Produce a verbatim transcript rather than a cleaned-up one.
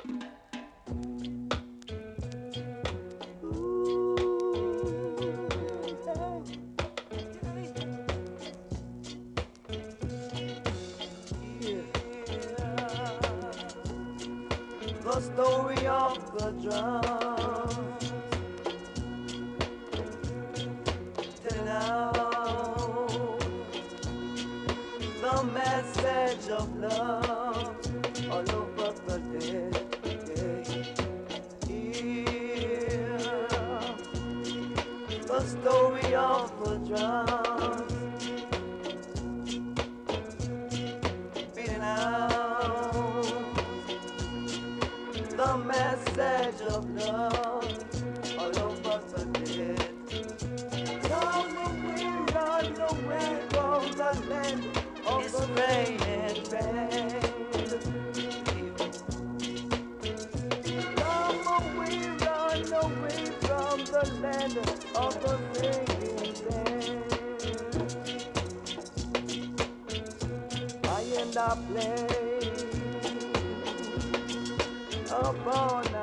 The story of the drums, telling out the message of love all over the day. Hear the story of the drums, beating out the message of love all over the dead. Run away, run away from the land of it's the rain and pain. Run away, run away from the land of the rain and pain. I end up playing upon